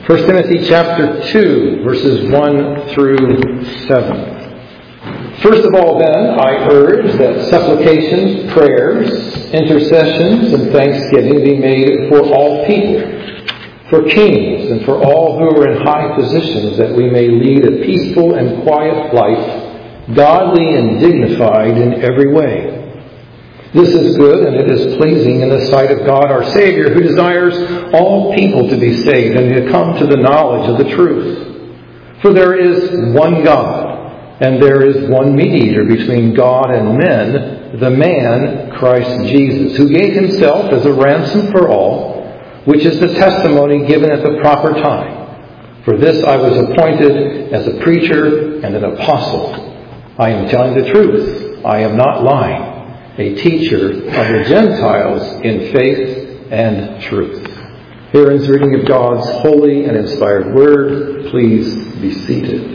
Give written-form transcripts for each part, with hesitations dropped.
1 Timothy chapter 2, verses 1 through 7. First of all, then, I urge that supplications, prayers, intercessions, and thanksgiving be made for all people, for kings, and for all who are in high positions, that we may lead a peaceful and quiet life, godly and dignified in every way. This is good, and it is pleasing in the sight of God our Savior, who desires all people to be saved and to come to the knowledge of the truth. For there is one God, and there is one mediator between God and men, the man, Christ Jesus, who gave himself as a ransom for all, which is the testimony given at the proper time. For this I was appointed as a preacher and an apostle. I am telling the truth. I am not lying. A teacher of the Gentiles in faith and truth. Here ends the reading of God's holy and inspired word. Please be seated.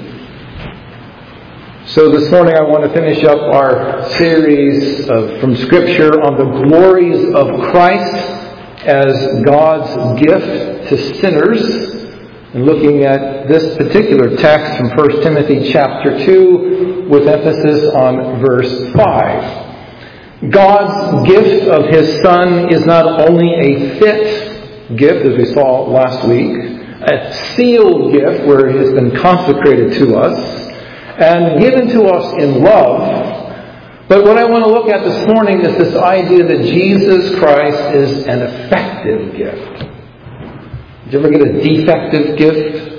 So this morning I want to finish up our series from Scripture on the glories of Christ as God's gift to sinners, and looking at this particular text from 1 Timothy chapter 2 with emphasis on verse 5. God's gift of His Son is not only a fit gift, as we saw last week, a sealed gift where He has been consecrated to us and given to us in love, but what I want to look at this morning is this idea that Jesus Christ is an effective gift. Did you ever get a defective gift?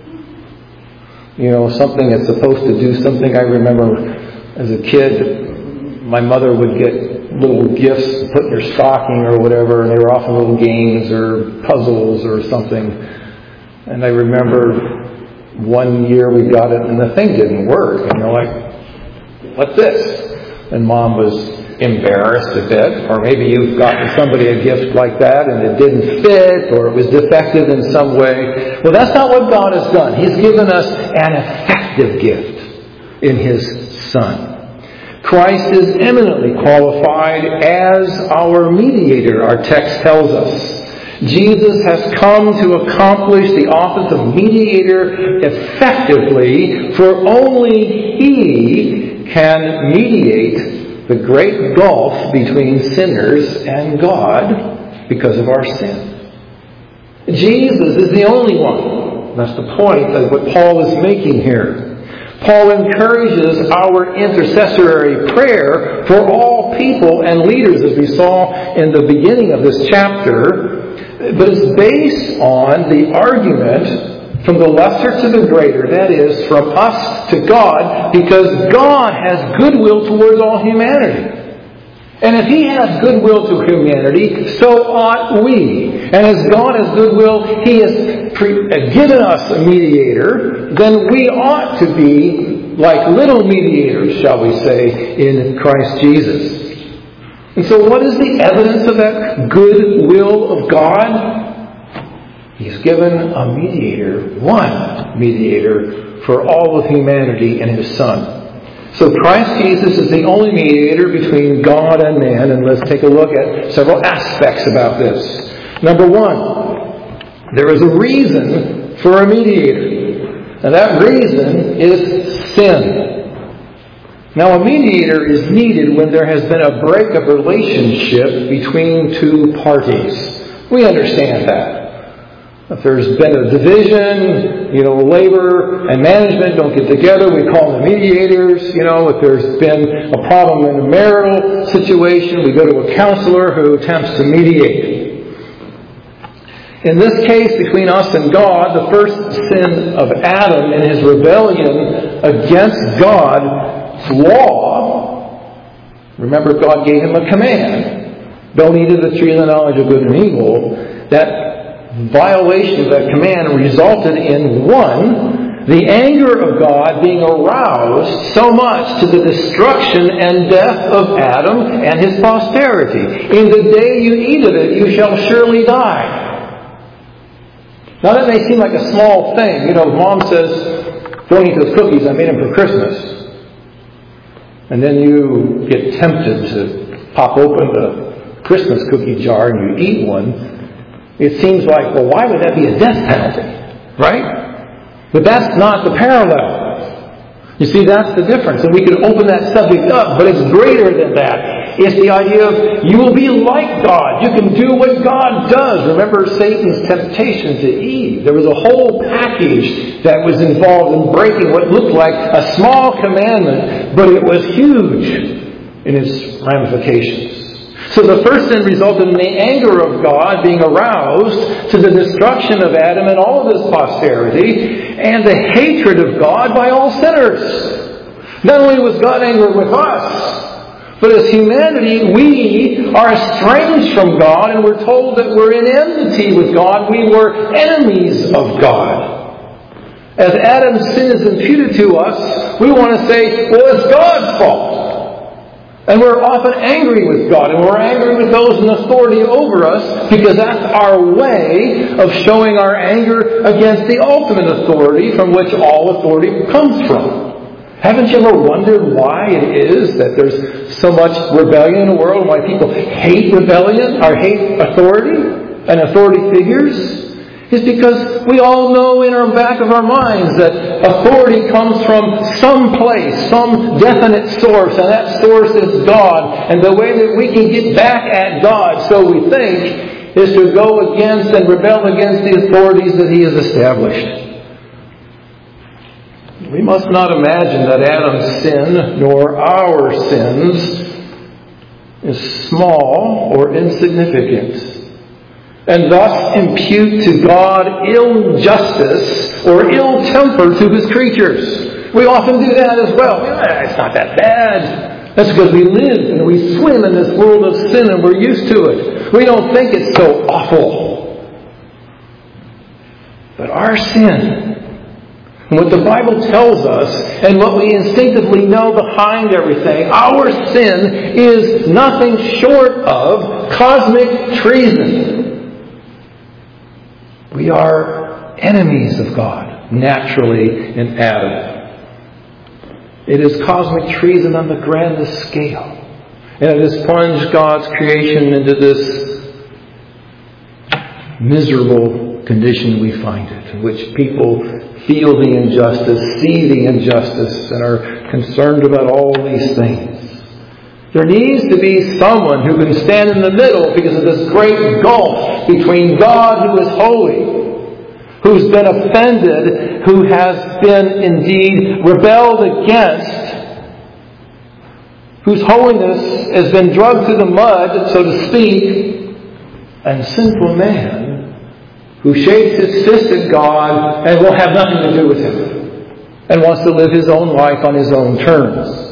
You know, something that's supposed to do something. I remember as a kid, my mother would get little gifts put in her stocking or whatever, and they were often little games or puzzles or something. And I remember one year we got it and the thing didn't work. And you're like, what's this? And Mom was embarrassed a bit. Or maybe you've gotten somebody a gift like that and it didn't fit, or it was defective in some way. Well, that's not what God has done. He's given us an effective gift in His Son. Christ is eminently qualified as our mediator, our text tells us. Jesus has come to accomplish the office of mediator effectively, for only He can mediate the great gulf between sinners and God because of our sin. Jesus is the only one. That's the point of what Paul is making here. Paul encourages our intercessory prayer for all people and leaders, as we saw in the beginning of this chapter, but it's based on the argument from the lesser to the greater, that is, from us to God, because God has goodwill towards all humanity. And if He has goodwill to humanity, so ought we. And as God has goodwill, He has given us a mediator, then we ought to be like little mediators, shall we say, in Christ Jesus. And so what is the evidence of that goodwill of God? He's given a mediator, one mediator, for all of humanity in His Son. So Christ Jesus is the only mediator between God and man, and let's take a look at several aspects about this. Number one, there is a reason for a mediator, and that reason is sin. Now, a mediator is needed when there has been a break of relationship between two parties. We understand that. If there's been a division, labor and management don't get together, we call them mediators. If there's been a problem in a marital situation, we go to a counselor who attempts to mediate. In this case, between us and God, the first sin of Adam in his rebellion against God's law, remember God gave him a command, don't eat of the tree of the knowledge of good and evil. That violation of that command resulted in, one, the anger of God being aroused so much to the destruction and death of Adam and his posterity. In the day you eat of it, you shall surely die. Now that may seem like a small thing. Mom says, don't eat those cookies, I made them for Christmas. And then you get tempted to pop open the Christmas cookie jar and you eat one. It seems like, well, why would that be a death penalty? Right? But that's not the parallel. You see, that's the difference. And we could open that subject up, but it's greater than that. It's the idea of you will be like God. You can do what God does. Remember Satan's temptation to Eve. There was a whole package that was involved in breaking what looked like a small commandment, but it was huge in its ramifications. So the first sin resulted in the anger of God being aroused to the destruction of Adam and all of his posterity, and the hatred of God by all sinners. Not only was God angry with us, but as humanity, we are estranged from God, and we're told that we're in enmity with God. We were enemies of God. As Adam's sin is imputed to us, we want to say, well, it's God's fault. And we're often angry with God, and we're angry with those in authority over us, because that's our way of showing our anger against the ultimate authority from which all authority comes from. Haven't you ever wondered why it is that there's so much rebellion in the world, and why people hate rebellion, or hate authority and authority figures? Is because we all know in our back of our minds that authority comes from some place, some definite source, and that source is God. And the way that we can get back at God, so we think, is to go against and rebel against the authorities that He has established. We must not imagine that Adam's sin, nor our sins, is small or insignificant, and thus impute to God ill justice or ill temper to His creatures. We often do that as well. It's not that bad. That's because we live and we swim in this world of sin and we're used to it. We don't think it's so awful. But our sin, and what the Bible tells us, and what we instinctively know behind everything, our sin is nothing short of cosmic treason. We are enemies of God, naturally, in Adam. It is cosmic treason on the grandest scale. And it has plunged God's creation into this miserable condition we find it, in which people feel the injustice, see the injustice, and are concerned about all these things. There needs to be someone who can stand in the middle because of this great gulf between God, who is holy, who's been offended, who has been indeed rebelled against, whose holiness has been dragged through the mud, so to speak, and sinful man who shakes his fist at God and will have nothing to do with Him and wants to live his own life on his own terms.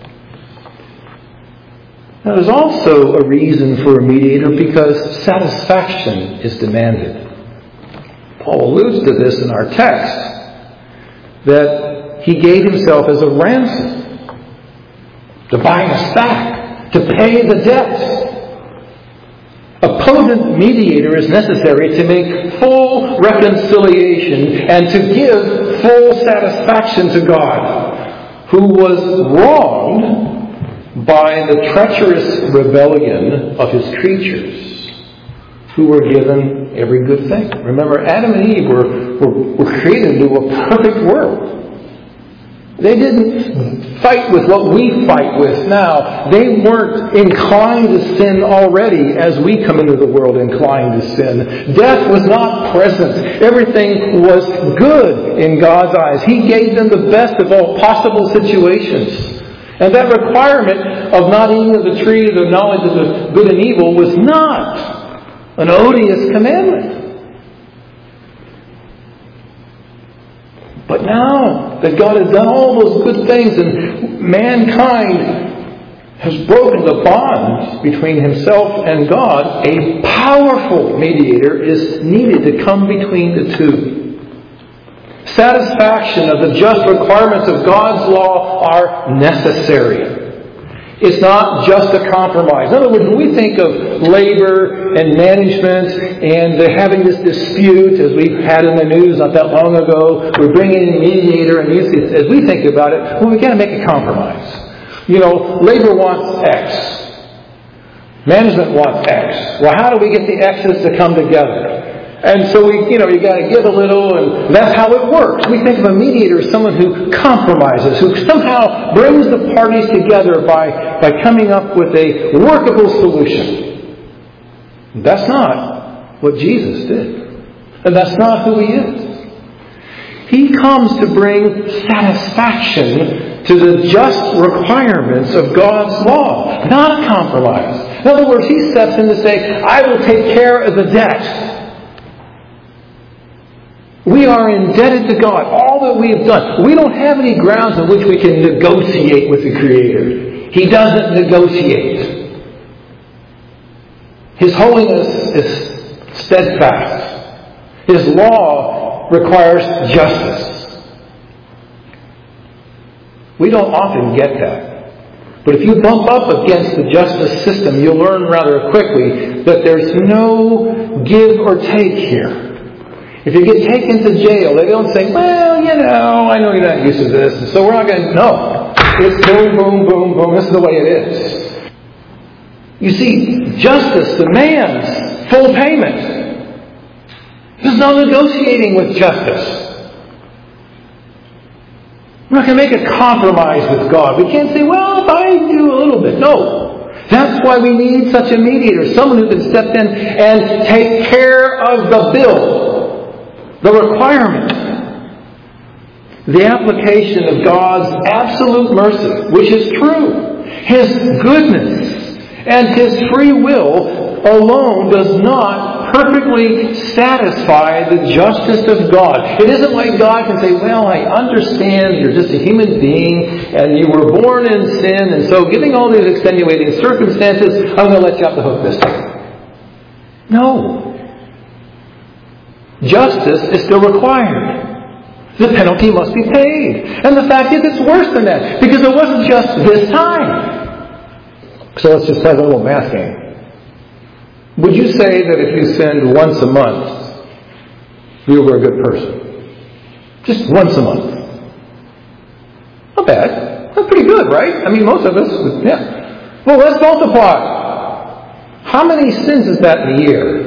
Now, there's also a reason for a mediator, because satisfaction is demanded. Paul alludes to this in our text, that he gave himself as a ransom to buy us back, to pay the debt. A potent mediator is necessary to make full reconciliation and to give full satisfaction to God, who was wronged by the treacherous rebellion of His creatures, who were given every good thing. Remember, Adam and Eve were created into a perfect world. They didn't fight with what we fight with now. They weren't inclined to sin already as we come into the world inclined to sin. Death was not present. Everything was good in God's eyes. He gave them the best of all possible situations. And that requirement of not eating of the tree of the knowledge of the good and evil was not an odious commandment. But now that God has done all those good things and mankind has broken the bond between himself and God, a powerful mediator is needed to come between the two. Satisfaction of the just requirements of God's law are necessary. It's not just a compromise. In other words, when we think of labor and management and they're having this dispute, as we've had in the news not that long ago, we're bringing in a mediator, and as we think about it, well, we've got to make a compromise. You know, labor wants X. Management wants X. Well, how do we get the X's to come together? And so you got to give a little, and that's how it works. We think of a mediator as someone who compromises, who somehow brings the parties together by coming up with a workable solution. That's not what Jesus did. And that's not who He is. He comes to bring satisfaction to the just requirements of God's law, not a compromise. In other words, He steps in to say, I will take care of the debt. We are indebted to God, all that we have done. We don't have any grounds on which we can negotiate with the Creator. He doesn't negotiate. His holiness is steadfast. His law requires justice. We don't often get that. But if you bump up against the justice system, you'll learn rather quickly that there's no give or take here. If you get taken to jail, they don't say, well, I know you're not used to this, and so we're not going to... No. It's boom, boom, boom, boom. This is the way it is. You see, justice demands full payment. There's no negotiating with justice. We're not going to make a compromise with God. We can't say, well, if I do a little bit. No. That's why we need such a mediator, someone who can step in and take care of the bill. The requirement, the application of God's absolute mercy, which is true, His goodness and His free will alone does not perfectly satisfy the justice of God. It isn't like God can say, well, I understand you're just a human being and you were born in sin, and so giving all these extenuating circumstances, I'm going to let you off the hook this time. No. Justice is still required. The penalty must be paid. And the fact is, it's worse than that, because it wasn't just this time. So let's just play a little math game. Would you say that if you sinned once a month, you were a good person? Just once a month. Not bad. That's pretty good, right? I mean, most of us would, yeah. Well, let's multiply. How many sins is that in a year?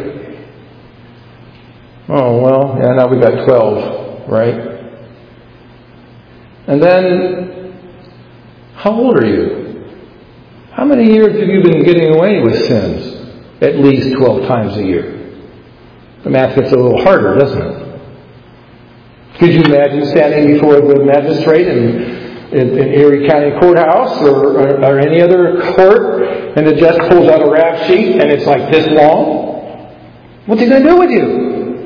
Oh, well, yeah, now we've got 12, right? And then, how old are you? How many years have you been getting away with sins? At least 12 times a year. The math gets a little harder, doesn't it? Could you imagine standing before the magistrate in Erie County Courthouse or any other court, and the judge pulls out a rap sheet and it's like this long? What's he going to do with you?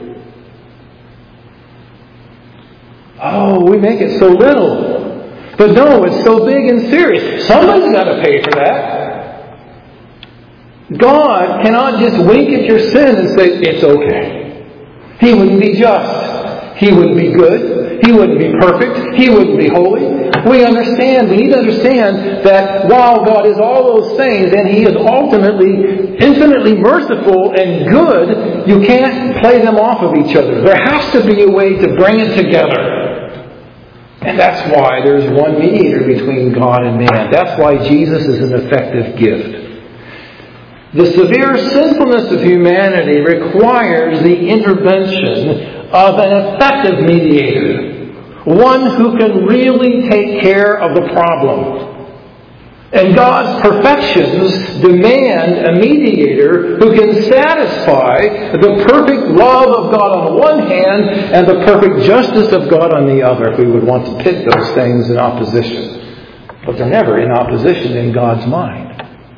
Oh, we make it so little. But no, it's so big and serious. Somebody's got to pay for that. God cannot just wink at your sin and say, it's okay. He wouldn't be just. He wouldn't be good. He wouldn't be perfect. He wouldn't be holy. We need to understand that while God is all those things and He is ultimately infinitely merciful and good, you can't play them off of each other. There has to be a way to bring it together. And that's why there's one mediator between God and man. That's why Jesus is an effective gift. The severe sinfulness of humanity requires the intervention of an effective mediator. One who can really take care of the problem. And God's perfections demand a mediator who can satisfy the perfect love of God on the one hand and the perfect justice of God on the other, if we would want to pit those things in opposition. But they're never in opposition in God's mind.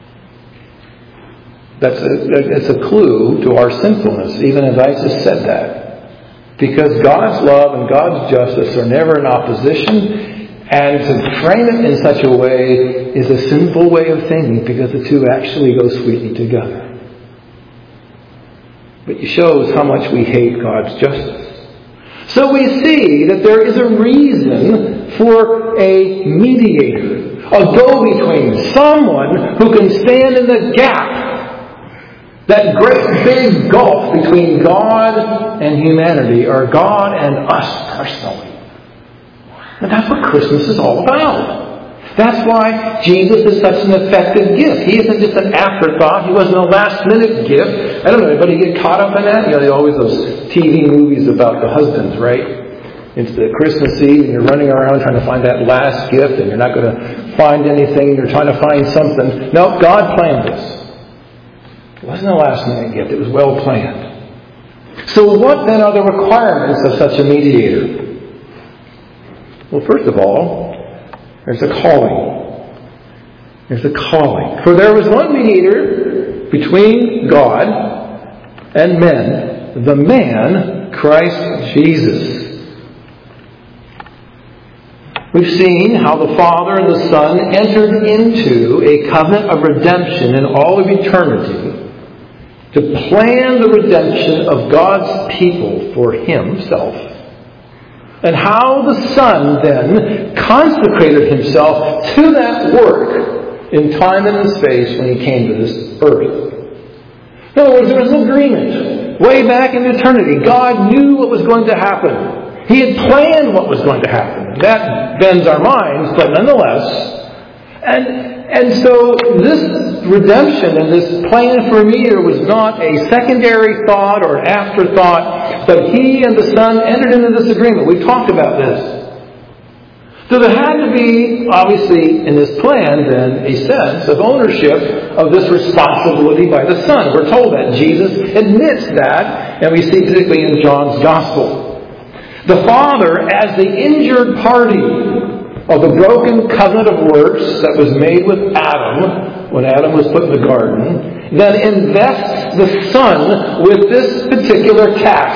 It's a clue to our sinfulness, even as Isis said that. Because God's love and God's justice are never in opposition. And to frame it in such a way is a sinful way of thinking, because the two actually go sweetly together. But it shows how much we hate God's justice. So we see that there is a reason for a mediator, a go-between, someone who can stand in the gap, that great big gulf between God and humanity, or God and us personally. And that's what Christmas is all about. That's why Jesus is such an effective gift. He isn't just an afterthought. He wasn't a last-minute gift. I don't know, anybody get caught up in that? They always those TV movies about the husbands, right? It's the Christmas Eve and you're running around trying to find that last gift and you're not going to find anything. You're trying to find something. No, God planned this. It wasn't a last minute gift. It was well planned. So what then are the requirements of such a mediator? Well, first of all, there's a calling. There's a calling. For there was one mediator between God and men, the man, Christ Jesus. We've seen how the Father and the Son entered into a covenant of redemption in all of eternity to plan the redemption of God's people for Himself. And how the Son then consecrated Himself to that work in time and in space when He came to this earth. In other words, there was an agreement. Way back in eternity, God knew what was going to happen. He had planned what was going to happen. That bends our minds, but nonetheless. And so this redemption and this plan for a mediator was not a secondary thought or an afterthought, but He and the Son entered into this agreement. We've talked about this. So there had to be, obviously, in this plan, then, a sense of ownership of this responsibility by the Son. We're told that Jesus admits that, and we see particularly in John's Gospel. The Father, as the injured party of the broken covenant of works that was made with Adam, when Adam was put in the garden, then invests the Son with this particular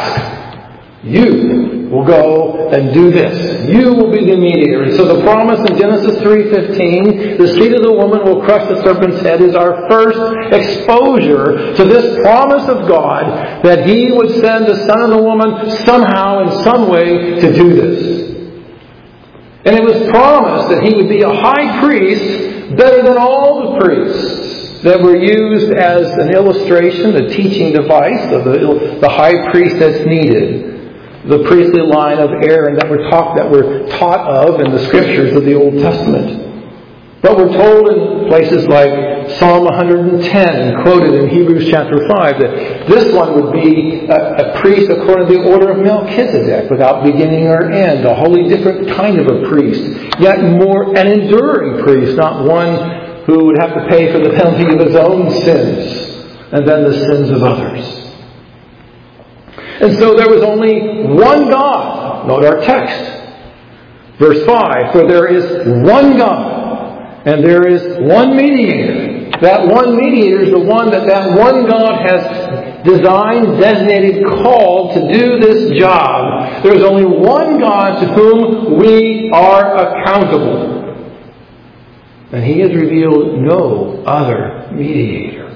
task. You will go and do this. You will be the mediator. And so the promise in Genesis 3:15, the seed of the woman will crush the serpent's head, is our first exposure to this promise of God that He would send the Son of the woman somehow, in some way, to do this. And it was promised that He would be a high priest better than all the priests that were used as an illustration, a teaching device of the high priest that's needed. The priestly line of Aaron that were taught of in the Scriptures of the Old Testament. But we're told in places like Psalm 110 and quoted in Hebrews chapter 5 that this one would be a priest according to the order of Melchizedek, without beginning or end, a wholly different kind of a priest, yet more an enduring priest, not one who would have to pay for the penalty of his own sins and then the sins of others. And so there was only one God. Note our text. Verse 5, for there is one God, and there is one mediator. That one mediator is the one that one God has designed, designated, called to do this job. There is only one God to whom we are accountable. And He has revealed no other mediator.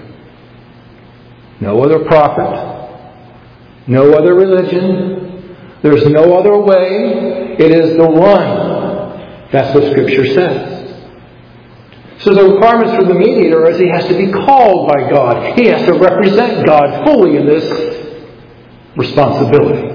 No other prophet. No other religion. There's no other way. It is the one. That's what Scripture says. So the requirements for the mediator is he has to be called by God. He has to represent God fully in this responsibility.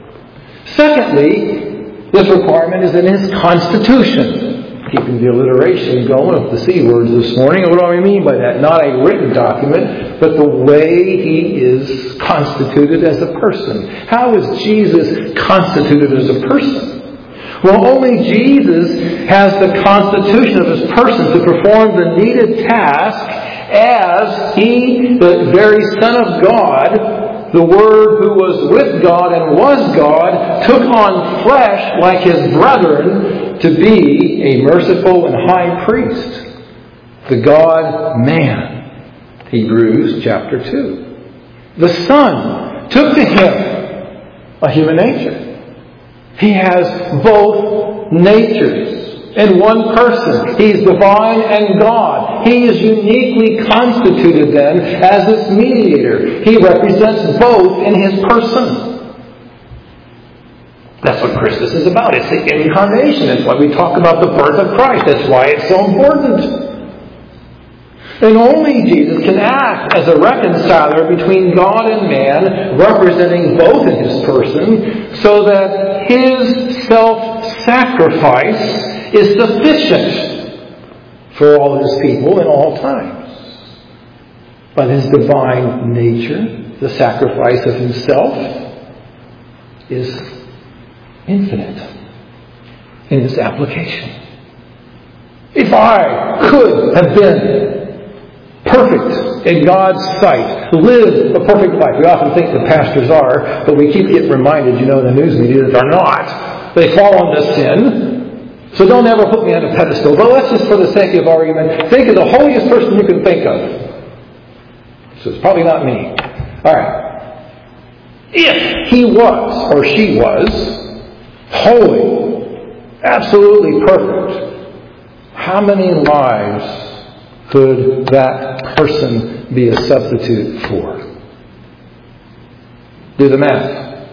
Secondly, this requirement is in His constitution. Keeping the alliteration going with the C words this morning. What do I mean by that? Not a written document, but the way He is constituted as a person. How is Jesus constituted as a person? Well, only Jesus has the constitution of His person to perform the needed task as He, the very Son of God, the Word who was with God and was God, took on flesh like His brethren to be a merciful and high priest. The God-man. Hebrews chapter 2. The Son took to Him a human nature. He has both natures in one person. He's divine and God. He is uniquely constituted then as this mediator. He represents both in His person. That's what Christmas is about. It's the incarnation. That's why we talk about the birth of Christ. That's why it's so important. And only Jesus can act as a reconciler between God and man, representing both in His person, so that His self-sacrifice is sufficient for all His people in all times. But his divine nature, the sacrifice of himself, is infinite in its application. If I could have been perfect in God's sight, live a perfect life. We often think the pastors are, but we keep getting reminded, in the news media that they're not. They fall into sin. So don't ever put me on a pedestal. But let's just, for the sake of argument, think of the holiest person you can think of. So it's probably not me. All right. If he was, or she was, holy, absolutely perfect, how many lives could that person be a substitute for? Do the math.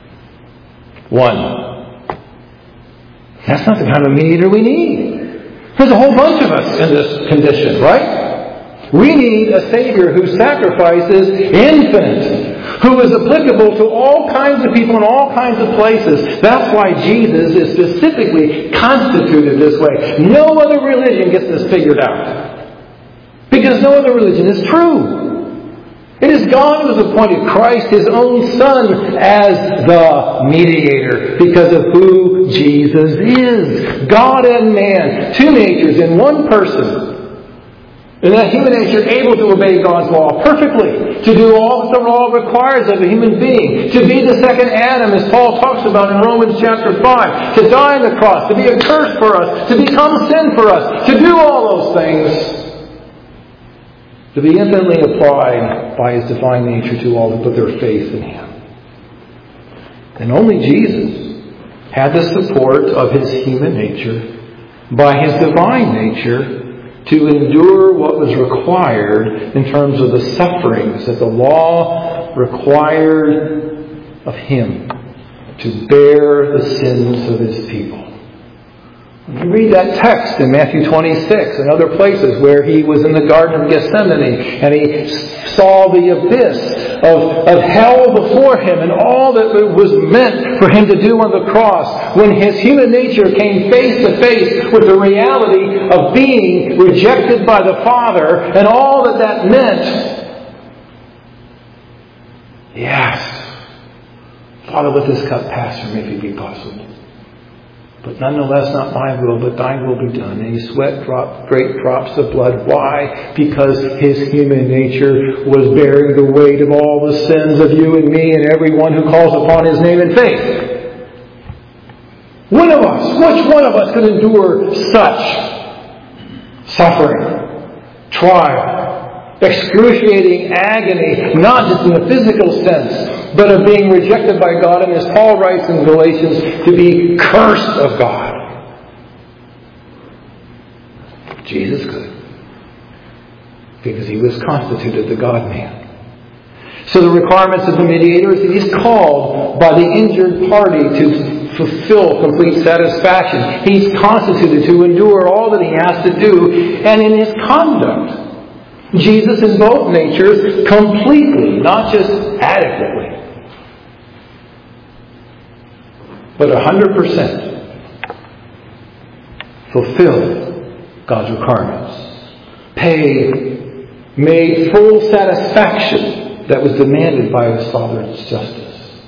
1. That's not the kind of mediator we need. There's a whole bunch of us in this condition, right? We need a Savior whose sacrifice is infinite, who is applicable to all kinds of people in all kinds of places. That's why Jesus is specifically constituted this way. No other religion gets this figured out. Because no other religion is true. It is God who has appointed Christ, His own Son, as the mediator because of who Jesus is. God and man, two natures in one person. And that human nature able to obey God's law perfectly, to do all that the law requires of a human being, to be the second Adam, as Paul talks about in Romans chapter 5, to die on the cross, to be a curse for us, to become sin for us, to do all those things, to be infinitely applied by His divine nature to all who put their faith in Him. And only Jesus had the support of His human nature by His divine nature to endure what was required in terms of the sufferings that the law required of Him to bear the sins of His people. You read that text in Matthew 26 and other places where He was in the Garden of Gethsemane and He saw the abyss of hell before Him and all that was meant for Him to do on the cross. When His human nature came face to face with the reality of being rejected by the Father and all that that meant, He asked, Father, let this cup pass from me if it be possible. But nonetheless, not my will, but Thine will be done. And He sweat great drops of blood. Why? Because His human nature was bearing the weight of all the sins of you and me and everyone who calls upon His name in faith. Which one of us could endure such suffering, trial, excruciating agony, not just in the physical sense, but of being rejected by God, and as Paul writes in Galatians, to be cursed of God? Jesus could, because He was constituted the God-man. So the requirements of the mediator is that He's called by the injured party to fulfill complete satisfaction. He's constituted to endure all that He has to do, and in His conduct, Jesus in both natures completely, not just adequately, but 100% fulfilled God's requirements. Made full satisfaction that was demanded by His Father's justice.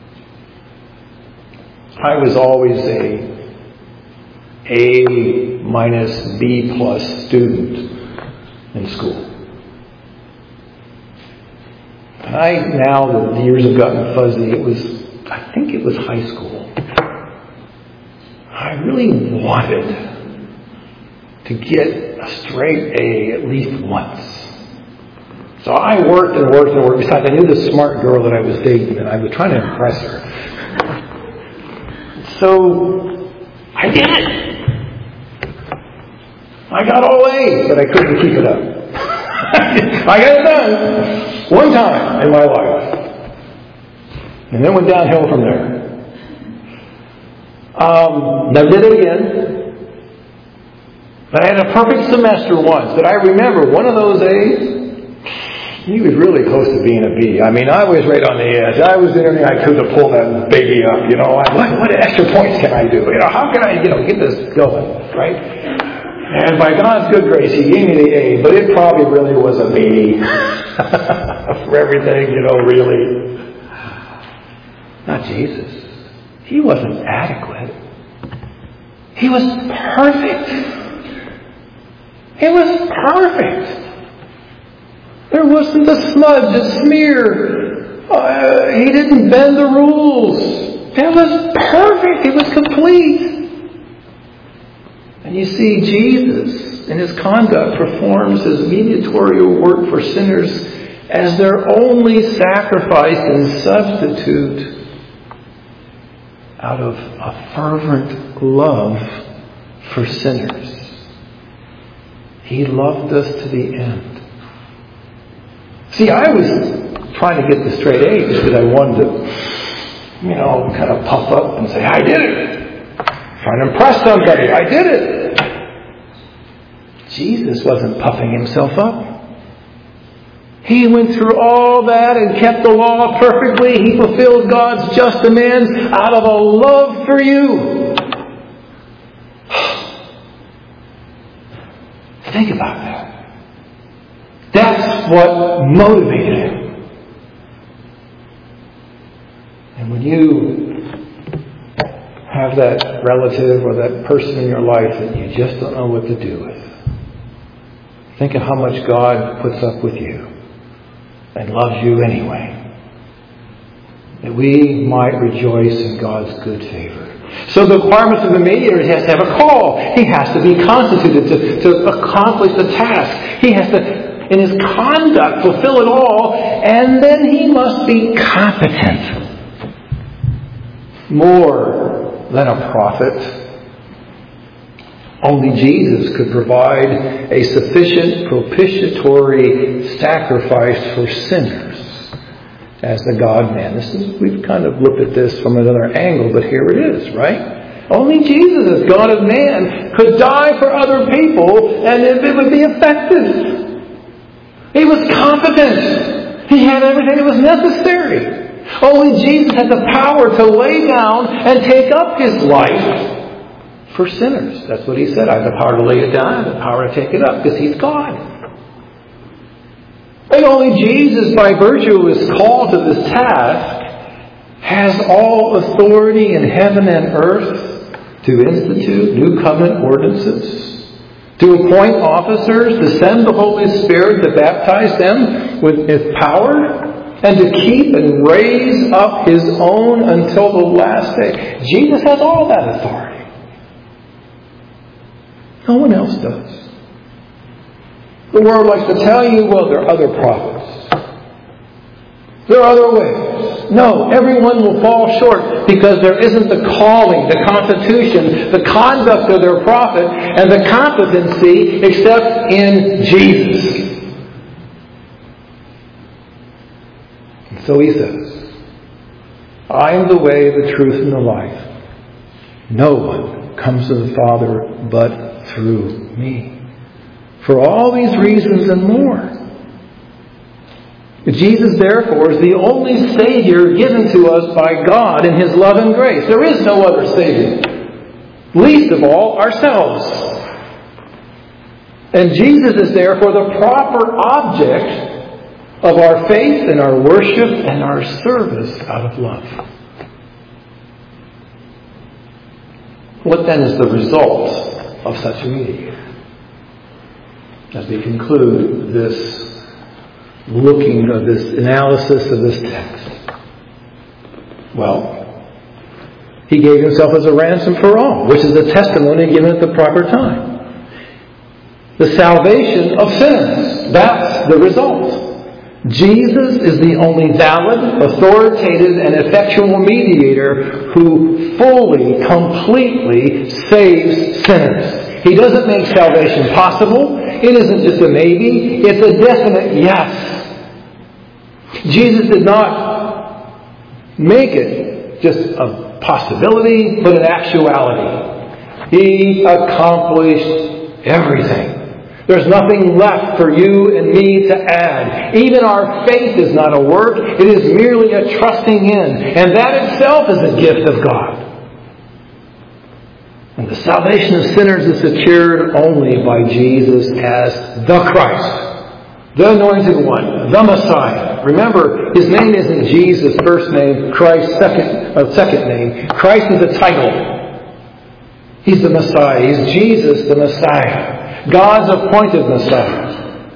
I was always A minus B plus student in school. And now that the years have gotten fuzzy, I think it was high school. I really wanted to get a straight A at least once. So I worked. Besides, I knew this smart girl that I was dating, and I was trying to impress her. So I did it. I got all A's, but I couldn't keep it up. I got it done one time in my life. And then went downhill from there. Never did it again. But I had a perfect semester once. But I remember one of those A's, he was really close to being a B. I mean, I was right on the edge. I was doing everything I could to pull that baby up. What extra points can I do? How can I, get this going, right? And by God's good grace, He gave me the A, but it probably really was a B. For everything, really. Not Jesus. He wasn't adequate. He was perfect. He was perfect. There wasn't a smudge, a smear. He didn't bend the rules. It was perfect. He was complete. And you see, Jesus in His conduct performs His mediatorial work for sinners as their only sacrifice and substitute out of a fervent love for sinners. He loved us to the end. See, I was trying to get the straight A just because I wanted to, kind of puff up and say, I did it. Trying to impress somebody. I did it. Jesus wasn't puffing Himself up. He went through all that and kept the law perfectly. He fulfilled God's just demands out of a love for you. Think about that. That's what motivated Him. And when you have that relative or that person in your life that you just don't know what to do with, think of how much God puts up with you and loves you anyway. That we might rejoice in God's good favor. So the requirements of the mediator, he has to have a call. He has to be constituted to accomplish the task. He has to, in his conduct, fulfill it all. And then he must be competent. More than a prophet. Only Jesus could provide a sufficient propitiatory sacrifice for sinners as the God-man. We've kind of looked at this from another angle, but here it is, right? Only Jesus, as God and man, could die for other people, and it would be effective. He was competent. He had everything that was necessary. Only Jesus had the power to lay down and take up His life for sinners. That's what He said. I have the power to lay it down. I have the power to take it up because He's God. And only Jesus, by virtue of His call to this task, has all authority in heaven and earth to institute new covenant ordinances, to appoint officers, to send the Holy Spirit to baptize them with His power, and to keep and raise up His own until the last day. Jesus has all that authority. No one else does. The world likes to tell you, well, there are other prophets. There are other ways. No, everyone will fall short because there isn't the calling, the constitution, the conduct of their prophet, and the competency except in Jesus. And so He says, I am the way, the truth, and the life. No one comes to the Father but through me. For all these reasons and more. Jesus, therefore, is the only Savior given to us by God in His love and grace. There is no other Savior. Least of all, ourselves. And Jesus is therefore the proper object of our faith and our worship and our service out of love. What then is the result of such a mediator? As we conclude this looking of this analysis of this text. Well, He gave Himself as a ransom for all, which is a testimony given at the proper time. The salvation of sinners. That's the result. Jesus is the only valid, authoritative, and effectual mediator who fully, completely saves sinners. He doesn't make salvation possible. It isn't just a maybe. It's a definite yes. Jesus did not make it just a possibility, but an actuality. He accomplished everything. There's nothing left for you and me to add. Even our faith is not a work. It is merely a trusting in. And that itself is a gift of God. And the salvation of sinners is secured only by Jesus as the Christ, the Anointed One, the Messiah. Remember, His name isn't Jesus' first name, Christ's second name. Christ is a title. He's the Messiah. He's Jesus, the Messiah. God's appointed Messiah.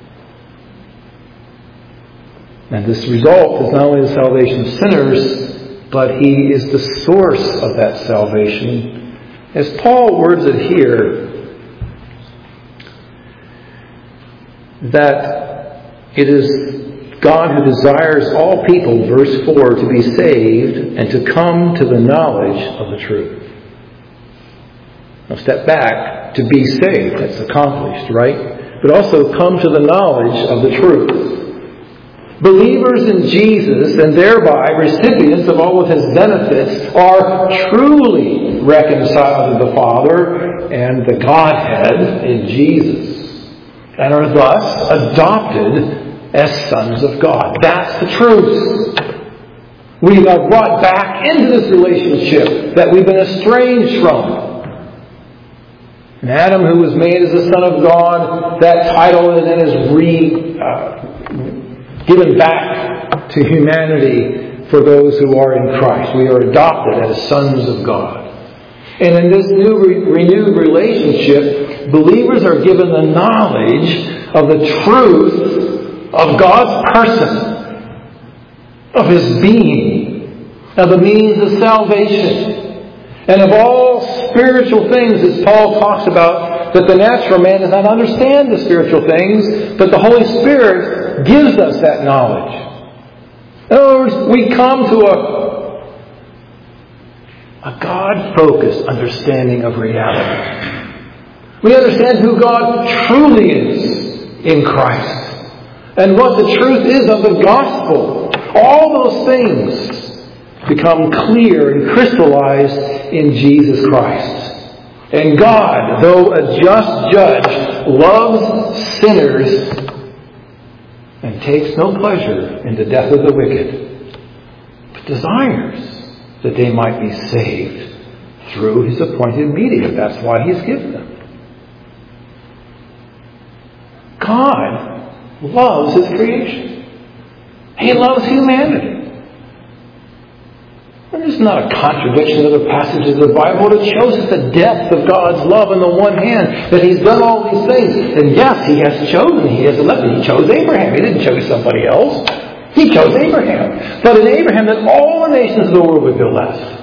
And this result is not only the salvation of sinners, but He is the source of that salvation. As Paul words it here, that it is God who desires all people, verse 4, to be saved and to come to the knowledge of the truth. Now step back. To be saved, that's accomplished, right? But also come to the knowledge of the truth. Believers in Jesus, and thereby recipients of all of His benefits, are truly reconciled to the Father and the Godhead in Jesus, and are thus adopted as sons of God. That's the truth. We are brought back into this relationship that we've been estranged from. And Adam, who was made as the Son of God, that title then is given back to humanity for those who are in Christ. We are adopted as sons of God. And in this new renewed relationship, believers are given the knowledge of the truth of God's person, of His being, of the means of salvation, and of all spiritual things, as Paul talks about, that the natural man does not understand the spiritual things, but the Holy Spirit gives us that knowledge. In other words, we come to a God-focused understanding of reality. We understand who God truly is in Christ, and what the truth is of the gospel. All those things become clear and crystallized in Jesus Christ. And God, though a just judge, loves sinners and takes no pleasure in the death of the wicked, but desires that they might be saved through His appointed mediator. That's why He's given them. God loves His creation. He loves humanity. There's not a contradiction of the passages of the Bible. It shows us the depth of God's love on the one hand, that He's done all these things. And yes, He has chosen, He has elected. He chose Abraham. He didn't choose somebody else. He chose Abraham. But in Abraham, that all the nations of the world would be blessed.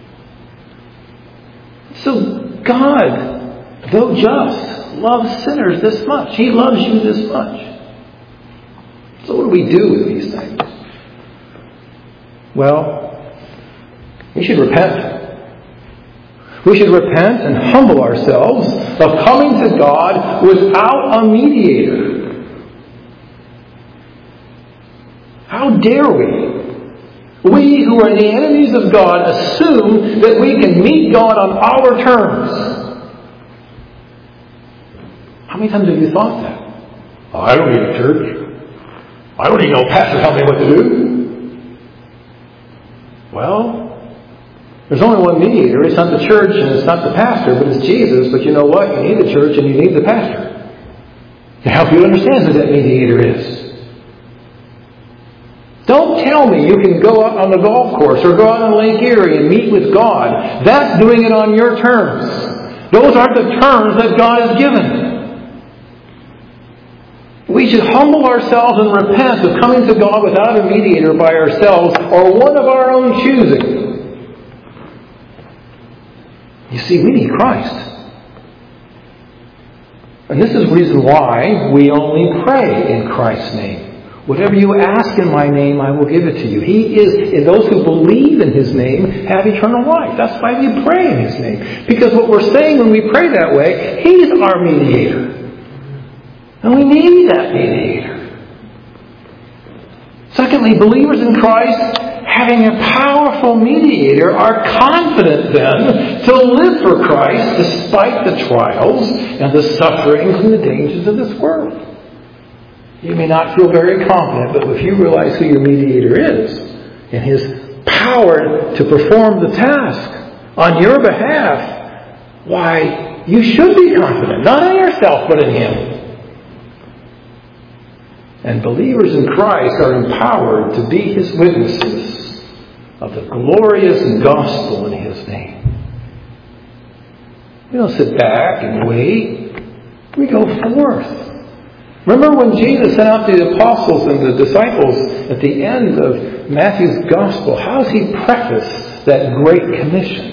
So God, though just, loves sinners this much. He loves you this much. So what do we do with these things? Well, we should repent. We should repent and humble ourselves of coming to God without a mediator. How dare we? We who are the enemies of God assume that we can meet God on our terms. How many times have you thought that? Oh, I don't need a church. I don't need no pastor to tell me what to do. Well, there's only one mediator. It's not the church and it's not the pastor, but it's Jesus. But you know what? You need the church and you need the pastor to help you understand who that mediator is. Don't tell me you can go out on the golf course or go out on Lake Erie and meet with God. That's doing it on your terms. Those aren't the terms that God has given. We should humble ourselves and repent of coming to God without a mediator by ourselves or one of our own choosing. You see, we need Christ. And this is the reason why we only pray in Christ's name. Whatever you ask in my name, I will give it to you. He is, and those who believe in His name have eternal life. That's why we pray in His name. Because what we're saying when we pray that way, He's our mediator. And we need that mediator. Secondly, believers in Christ, having a powerful mediator, are confident then to live for Christ despite the trials and the sufferings and the dangers of this world. You may not feel very confident, but if you realize who your mediator is and His power to perform the task on your behalf, why you should be confident, not in yourself, but in Him. And believers in Christ are empowered to be His witnesses of the glorious gospel in His name. We don't sit back and wait. We go forth. Remember when Jesus sent out the apostles and the disciples at the end of Matthew's gospel, how does He preface that great commission?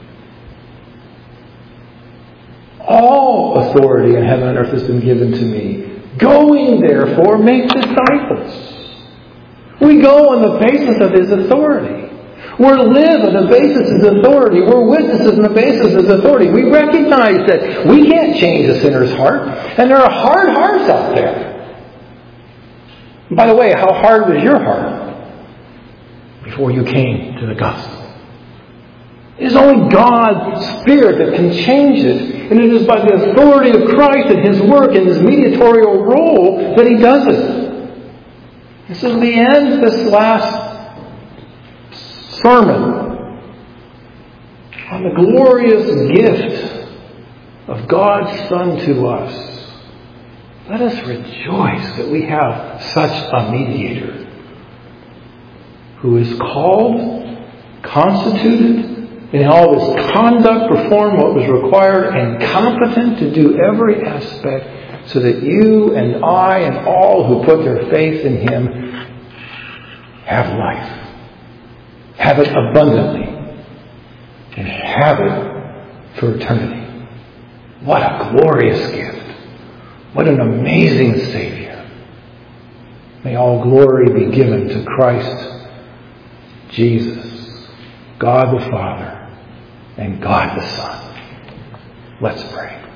All authority in heaven and earth has been given to me. Going, therefore, make disciples. We go on the basis of His authority. We're to live on the basis of His authority. We're witnesses on the basis of His authority. We recognize that we can't change a sinner's heart. And there are hard hearts out there. And by the way, how hard was your heart before you came to the gospel? It is only God's Spirit that can change it. And it is by the authority of Christ and His work and His mediatorial role that He does it. And so in the end, this last sermon on the glorious gift of God's Son to us, let us rejoice that we have such a mediator who is called, constituted, in all his conduct performed what was required, and competent to do every aspect so that you and I and all who put their faith in Him have life. Have it abundantly. And have it for eternity. What a glorious gift. What an amazing Savior. May all glory be given to Christ Jesus, God the Father, and God the Son. Let's pray.